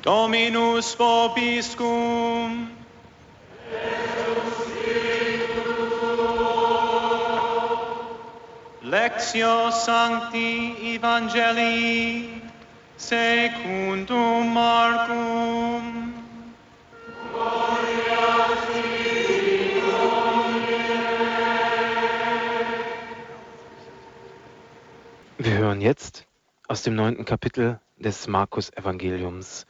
Dominus vobiscum. Lectio Sancti Evangelii secundum Marcum. Wir hören jetzt aus dem 9. Kapitel des Markus-Evangeliums,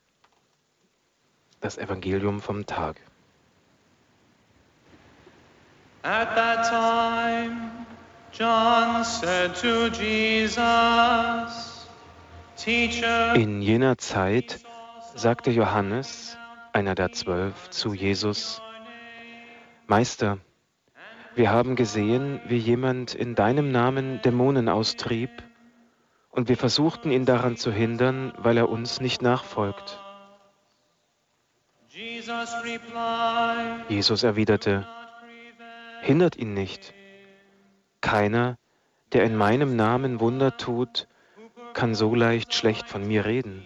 das Evangelium vom Tag. At that time, John said to Jesus, Teacher, In jener Zeit sagte Johannes, einer der 12, zu Jesus: Meister, wir haben gesehen, wie jemand in deinem Namen Dämonen austrieb, und wir versuchten ihn daran zu hindern, weil er uns nicht nachfolgt. Jesus replied, Jesus erwiderte: Hindert ihn nicht. Keiner, der in meinem Namen Wunder tut, kann so leicht schlecht von mir reden.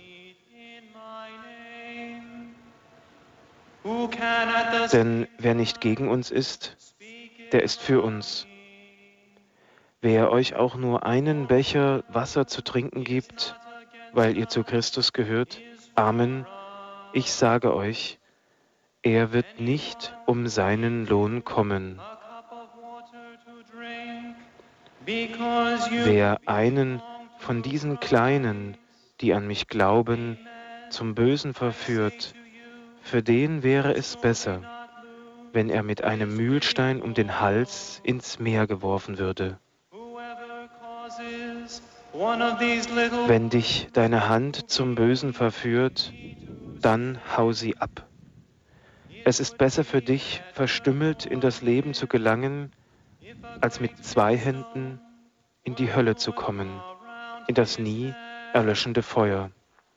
Who can at the Denn wer nicht gegen uns ist, der ist für uns. Wer euch auch nur einen Becher Wasser zu trinken gibt, weil ihr zu Christus gehört, Amen, ich sage euch, er wird nicht um seinen Lohn kommen. a cup of water to drink, because you Wer einen von diesen Kleinen, die an mich glauben, zum Bösen verführt, für den wäre es besser, wenn er mit einem Mühlstein um den Hals ins Meer geworfen würde. whoever causes one of these little Wenn dich deine Hand zum Bösen verführt, dann hau sie ab. Es ist besser für dich, verstümmelt in das Leben zu gelangen, als mit 2 Händen in die Hölle zu kommen, in das nie erlöschende Feuer.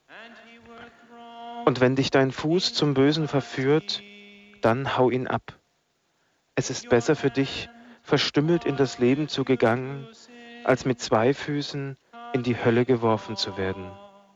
Und wenn dich dein Fuß zum Bösen verführt, dann hau ihn ab. Es ist besser für dich, verstümmelt in das Leben zu gegangen, als mit 2 Füßen in die Hölle geworfen zu werden.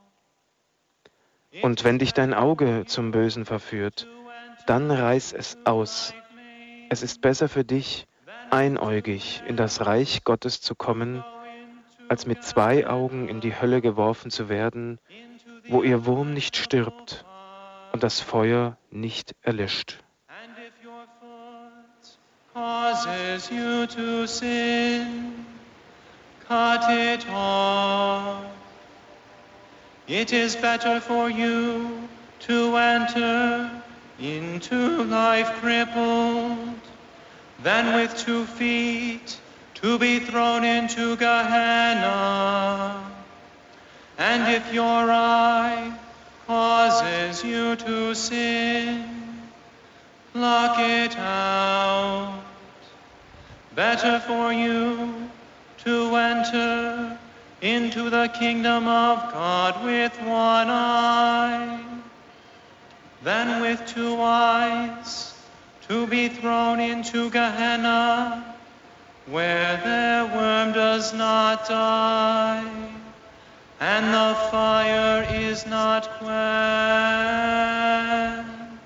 Und wenn dich dein Auge zum Bösen verführt, dann reiß es aus. Es ist besser für dich, einäugig in das Reich Gottes zu kommen, als mit 2 Augen in die Hölle geworfen zu werden, wo ihr Wurm nicht stirbt und das Feuer nicht erlischt. And if your foot causes you to sin, cut it off. It is better for you to enter into life crippled than with 2 feet to be thrown into Gehenna. And if your eye causes you to sin, pluck it out. Better for you to enter into the kingdom of God with 1 eye than with 2 eyes to be thrown into Gehenna, where their worm does not die and the fire is not quenched.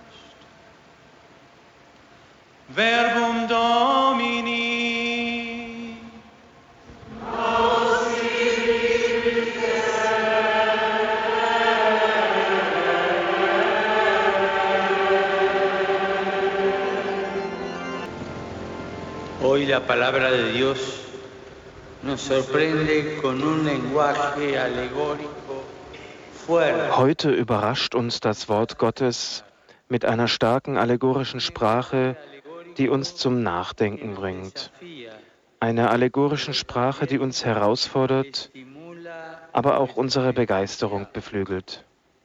Verbum Domini. Hoy la palabra de Dios nos sorprende con un lenguaje alegórico fuerte. Heute überrascht uns das Wort Gottes mit einer starken allegorischen Sprache, die uns zum Nachdenken bringt. Einer allegorischen Sprache, die uns herausfordert, aber auch unsere Begeisterung beflügelt.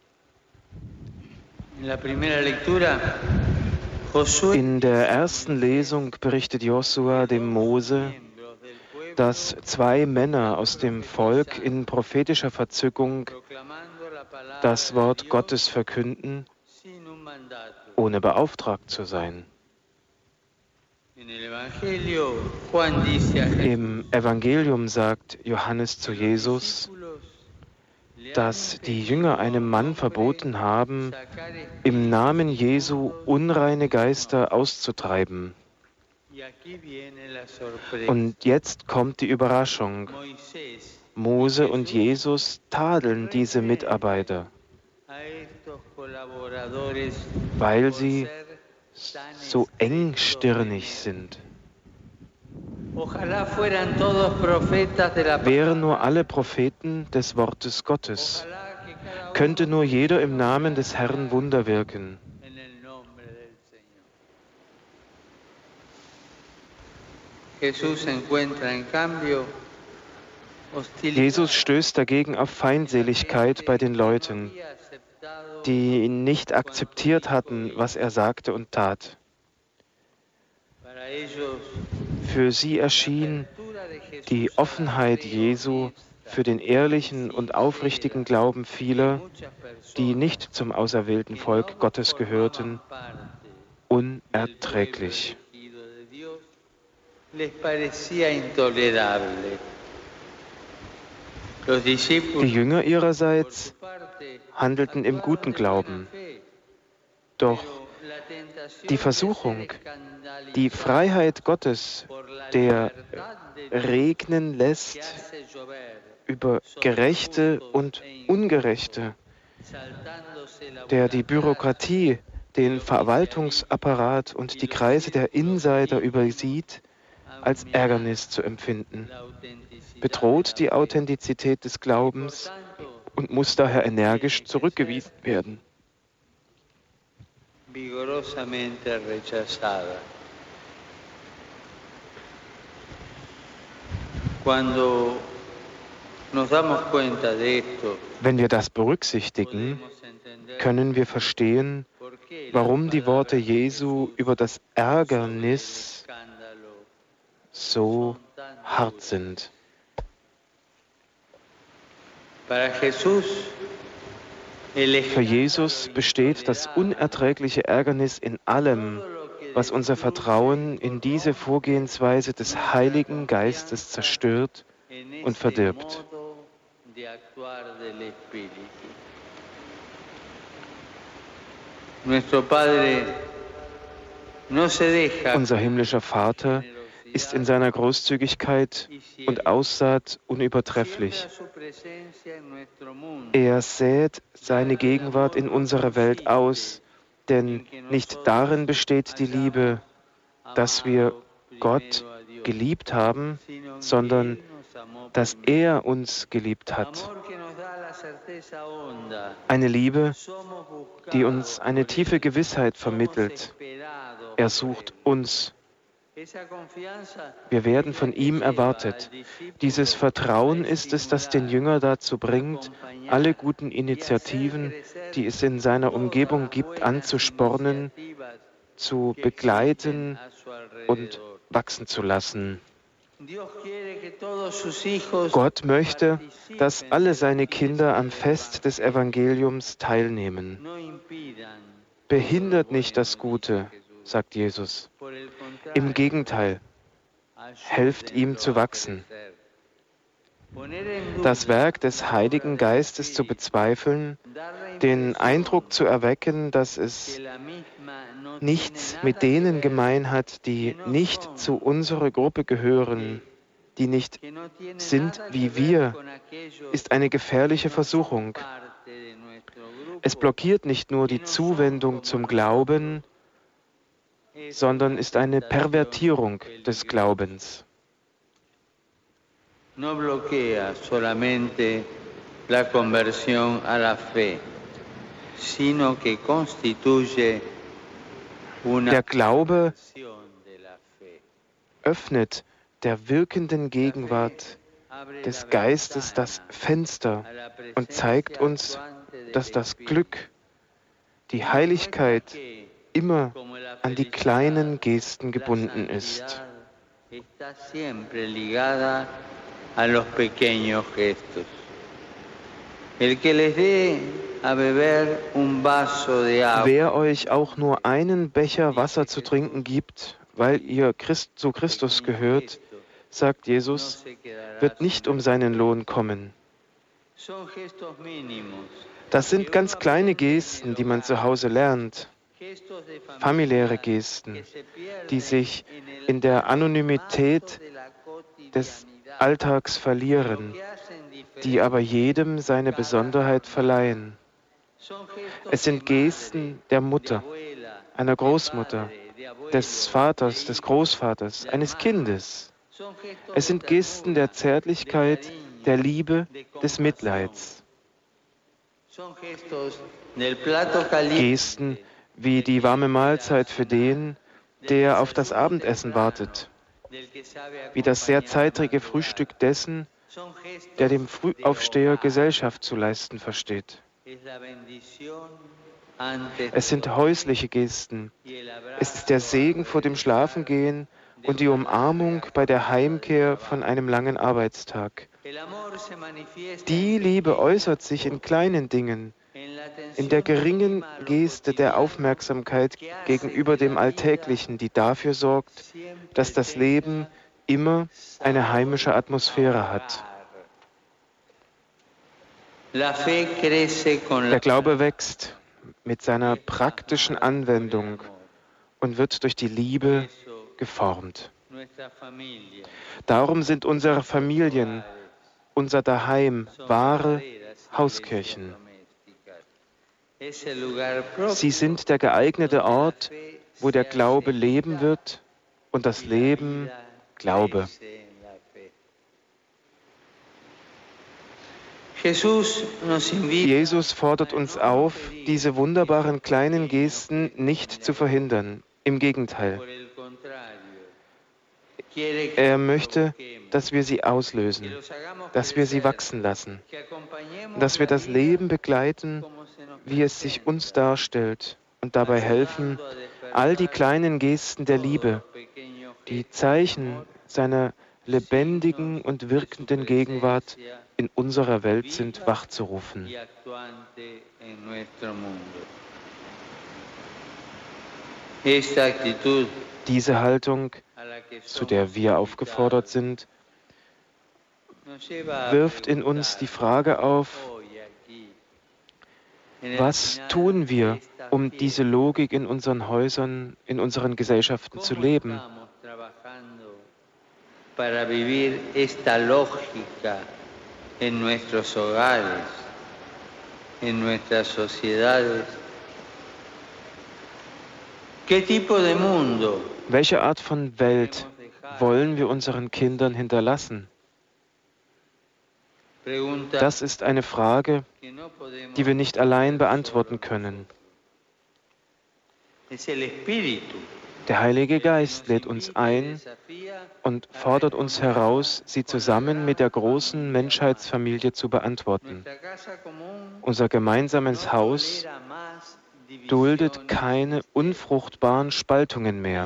En la primera lectura, Josué In der ersten Lesung berichtet Josua dem Mose, dass 2 Männer aus dem Volk in prophetischer Verzückung das Wort Gottes verkünden, ohne beauftragt zu sein. Im Evangelium sagt Johannes zu Jesus: dass die Jünger einem Mann verboten haben, im Namen Jesu unreine Geister auszutreiben. Und jetzt kommt die Überraschung. Mose und Jesus tadeln diese Mitarbeiter, weil sie so engstirnig sind. Wären nur alle Propheten des Wortes Gottes, könnte nur jeder im Namen des Herrn Wunder wirken. Jesus stößt dagegen auf Feindseligkeit bei den Leuten, die ihn nicht akzeptiert hatten, was er sagte und tat. Für sie erschien die Offenheit Jesu für den ehrlichen und aufrichtigen Glauben vieler, die nicht zum auserwählten Volk Gottes gehörten, unerträglich. Die Jünger ihrerseits handelten im guten Glauben. Doch die Versuchung, die Freiheit Gottes, der regnen lässt über Gerechte und Ungerechte, der die Bürokratie, den Verwaltungsapparat und die Kreise der Insider übersieht, als Ärgernis zu empfinden, bedroht die Authentizität des Glaubens und muss daher energisch zurückgewiesen werden. Wenn wir das berücksichtigen, können wir verstehen, warum die Worte Jesu über das Ärgernis so hart sind. Für Jesus besteht das unerträgliche Ärgernis in allem, was unser Vertrauen in diese Vorgehensweise des Heiligen Geistes zerstört und verdirbt. Unser himmlischer Vater ist in seiner Großzügigkeit und Aussaat unübertrefflich. Er sät seine Gegenwart in unserer Welt aus, denn nicht darin besteht die Liebe, dass wir Gott geliebt haben, sondern dass er uns geliebt hat. Eine Liebe, die uns eine tiefe Gewissheit vermittelt. Er sucht uns. Wir werden von ihm erwartet. Dieses Vertrauen ist es, das den Jünger dazu bringt, alle guten Initiativen, die es in seiner Umgebung gibt, anzuspornen, zu begleiten und wachsen zu lassen. Gott möchte, dass alle seine Kinder am Fest des Evangeliums teilnehmen. Behindert nicht das Gute, sagt Jesus. Im Gegenteil, helft ihm zu wachsen. Das Werk des Heiligen Geistes zu bezweifeln, den Eindruck zu erwecken, dass es nichts mit denen gemein hat, die nicht zu unserer Gruppe gehören, die nicht sind wie wir, ist eine gefährliche Versuchung. Es blockiert nicht nur die Zuwendung zum Glauben, sondern ist eine Pervertierung des Glaubens. No bloquea solamente la conversión a la fe, sino que constituye una Der Glaube öffnet der wirkenden Gegenwart des Geistes das Fenster und zeigt uns, dass das Glück, die Heiligkeit immer an die kleinen Gesten gebunden ist. A los pequeños gestos. El que les dé a beber un vaso de agua. Wer euch auch nur einen Becher Wasser zu trinken gibt, weil ihr zu Christus gehört, sagt Jesus, wird nicht um seinen Lohn kommen. Das sind ganz kleine Gesten, die man zu Hause lernt, familiäre Gesten, die sich in der Anonymität des Alltags verlieren, die aber jedem seine Besonderheit verleihen. Es sind Gesten der Mutter, einer Großmutter, des Vaters, des Großvaters, eines Kindes. Es sind Gesten der Zärtlichkeit, der Liebe, des Mitleids. Gesten wie die warme Mahlzeit für den, der auf das Abendessen wartet, wie das sehr zeitrige Frühstück dessen, der dem Frühaufsteher Gesellschaft zu leisten versteht. Es sind häusliche Gesten. Es ist der Segen vor dem Schlafengehen und die Umarmung bei der Heimkehr von einem langen Arbeitstag. Die Liebe äußert sich in kleinen Dingen, in der geringen Geste der Aufmerksamkeit gegenüber dem Alltäglichen, die dafür sorgt, dass das Leben immer eine heimische Atmosphäre hat. Der Glaube wächst mit seiner praktischen Anwendung und wird durch die Liebe geformt. Darum sind unsere Familien, unser Daheim, wahre Hauskirchen. Sie sind der geeignete Ort, wo der Glaube leben wird und das Leben Glaube. Jesus fordert uns auf, diese wunderbaren kleinen Gesten nicht zu verhindern. Im Gegenteil. Er möchte, dass wir sie auslösen, dass wir sie wachsen lassen, dass wir das Leben begleiten, wie es sich uns darstellt und dabei helfen, all die kleinen Gesten der Liebe, die Zeichen seiner lebendigen und wirkenden Gegenwart in unserer Welt sind, wachzurufen. Diese Haltung, zu der wir aufgefordert sind, wirft in uns die Frage auf, was tun wir, um diese Logik in unseren Häusern, in unseren Gesellschaften zu leben? Para vivir esta lógica en nuestros hogares, en nuestras sociedades. ¿Qué tipo de mundo? Welche Art von Welt wollen wir unseren Kindern hinterlassen? Das ist eine Frage, die wir nicht allein beantworten können. Der Heilige Geist lädt uns ein und fordert uns heraus, sie zusammen mit der großen Menschheitsfamilie zu beantworten. Unser gemeinsames Haus duldet keine unfruchtbaren Spaltungen mehr.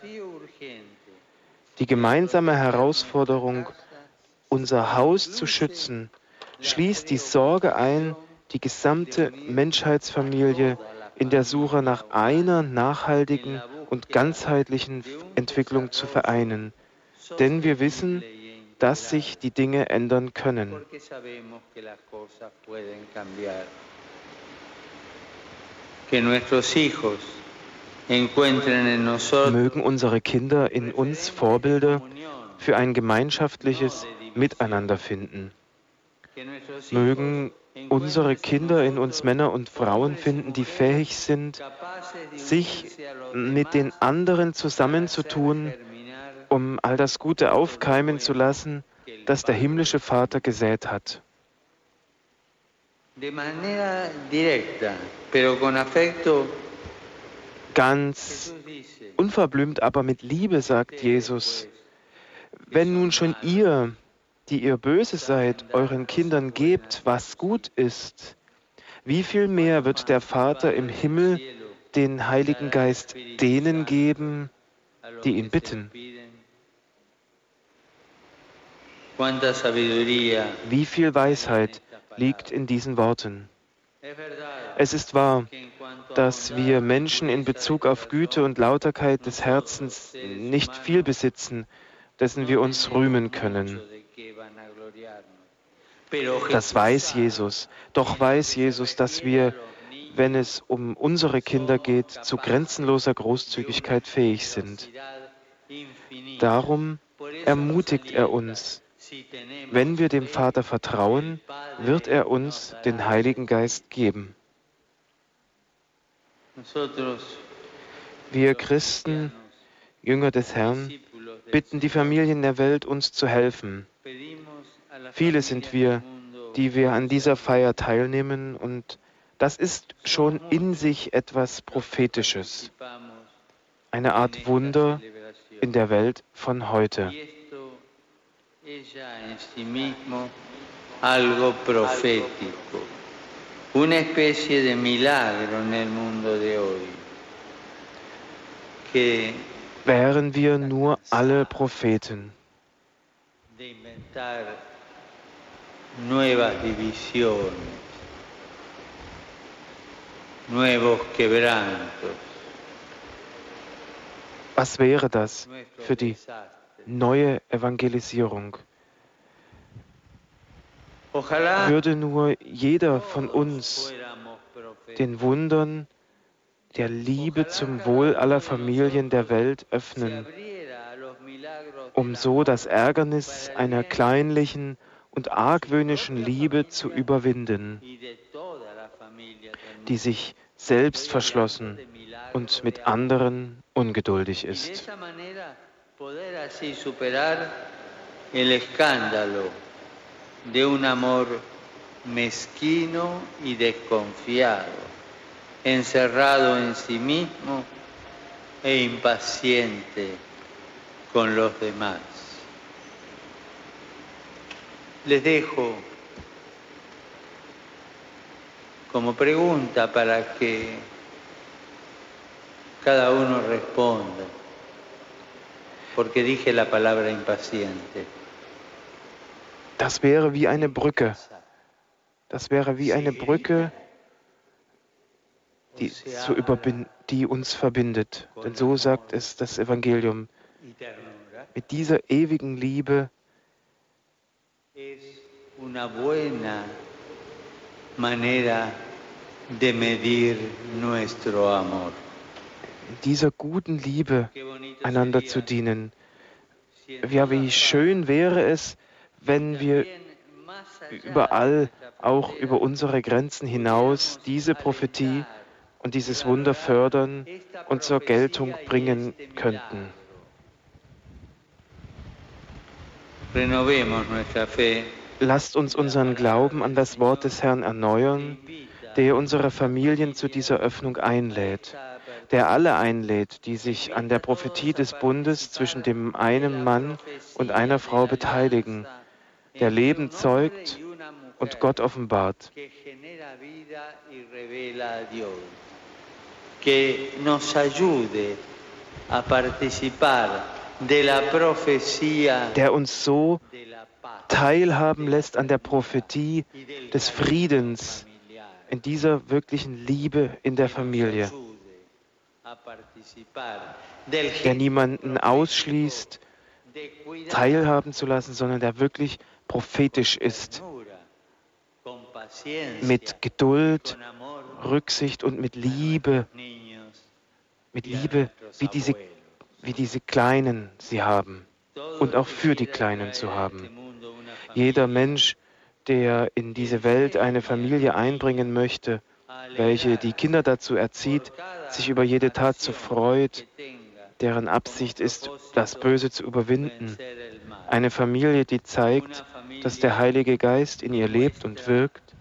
Die gemeinsame Herausforderung, unser Haus zu schützen, schließt die Sorge ein, die gesamte Menschheitsfamilie in der Suche nach einer nachhaltigen und ganzheitlichen Entwicklung zu vereinen. Denn wir wissen, dass sich die Dinge ändern können. Mögen unsere Kinder in uns Vorbilder für ein gemeinschaftliches Miteinander finden. Mögen unsere Kinder in uns Männer und Frauen finden, die fähig sind, sich mit den anderen zusammenzutun, um all das Gute aufkeimen zu lassen, das der himmlische Vater gesät hat. Ganz unverblümt, aber mit Liebe, sagt Jesus, wenn nun schon ihr, die ihr böse seid, euren Kindern gebt, was gut ist, wie viel mehr wird der Vater im Himmel den Heiligen Geist denen geben, die ihn bitten? Wie viel Weisheit liegt in diesen Worten? Es ist wahr, dass wir Menschen in Bezug auf Güte und Lauterkeit des Herzens nicht viel besitzen, dessen wir uns rühmen können. Das weiß Jesus. Doch weiß Jesus, dass wir, wenn es um unsere Kinder geht, zu grenzenloser Großzügigkeit fähig sind. Darum ermutigt er uns. Wenn wir dem Vater vertrauen, wird er uns den Heiligen Geist geben. Wir Christen, Jünger des Herrn, bitten die Familien der Welt, uns zu helfen. Viele sind wir, die wir an dieser Feier teilnehmen, und das ist schon in sich etwas Prophetisches, eine Art Wunder in der Welt von heute. Algo profético, una especie de milagro en el mundo de hoy. Que wären wir nur alle Propheten. de inventar nuevas divisiones, nuevos quebrantos, Was wäre das nuestros für die desastres. neue Evangelisierung? Ojalá Würde nur jeder von uns fuéramos profetas. den Wundern der Liebe zum Wohl aller Familien der Welt Se öffnen, abriera a los milagros um del so amor das Ärgernis para el einer bien kleinlichen und argwöhnischen Liebe zu überwinden, y de toda la familia del die mundo. sich selbst verschlossen und mit anderen ungeduldig Y de ist. esa manera poder así superar el escándalo de un amor mezquino y desconfiado, encerrado en sí mismo e impaciente con los demás. Les dejo como pregunta para que cada uno responda, porque dije la palabra impaciente. Das wäre wie eine Brücke. Das wäre wie eine Brücke, die uns verbindet. Denn so sagt es das Evangelium. Y ternura Mit dieser ewigen Liebe es una buena manera de medir nuestro amor. dieser guten Liebe Qué bonito einander sería zu dienen. si en Ja, wie todas schön wäre es, wenn wir también más allá überall, de nuestra auch frontera, über unsere Grenzen hinaus, diese Prophetie und dieses Wunder fördern und zur Geltung bringen könnten. Renovemos nuestra fe, Lasst uns unseren Glauben an das Wort des Herrn erneuern, der unsere Familien zu dieser Öffnung einlädt, der alle einlädt, die sich an der Prophetie des Bundes zwischen dem einen Mann und einer Frau beteiligen, der Leben zeugt und Gott offenbart. que genera vida y revela a Dios, que nos ayude a participar de la profecía Der uns so de la paz teilhaben lässt an der Prophetie y del des cariño Friedens familiar, in dieser wirklichen Liebe in der que nos Familie, ayude a participar del der niemanden ausschließt, de cuidar teilhaben zu lassen, sondern der wirklich prophetisch ist, ternura, con paciencia, mit Geduld, con amor Rücksicht und mit Liebe, niños mit y a Liebe, nuestros wie abuelos. diese Kleinen sie haben Todo und el auch que für die quiera Kleinen zu traer a este haben. mundo una Jeder familia Mensch, der in diese Welt eine Familie einbringen möchte, welche die Kinder dazu erzieht, sich über jede Tat zu freut, deren Absicht ist, das Böse zu überwinden. Eine Familie, die zeigt, dass der Heilige Geist in ihr lebt und wirkt,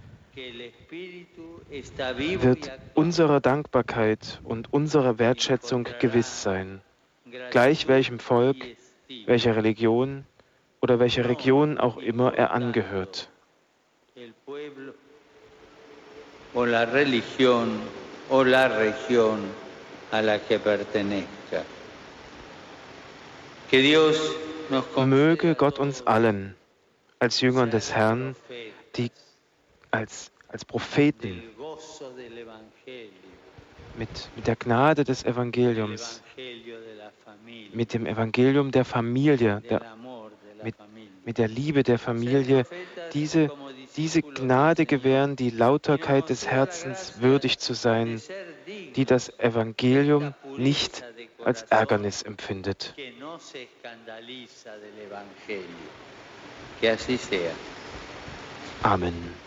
wird unserer Dankbarkeit und unserer Wertschätzung gewiss sein, gleich welchem Volk, welcher Religion oder welcher Region auch immer er angehört. el pueblo o la religión o la región a la que pertenezca. Que Dios nos Möge Gott uns allen als Jüngern des Herrn, die als Propheten del gozo del Evangelio, mit der Gnade des Evangeliums, Evangelio de la familia, mit dem Evangelium der Familie, del amor de la mit, familia. mit der Liebe der Familie, diese diese Gnade gewähren, die Lauterkeit des Herzens würdig zu sein, die das Evangelium nicht als Ärgernis empfindet. que no se escandaliza del Evangelio. Que así sea. Amen.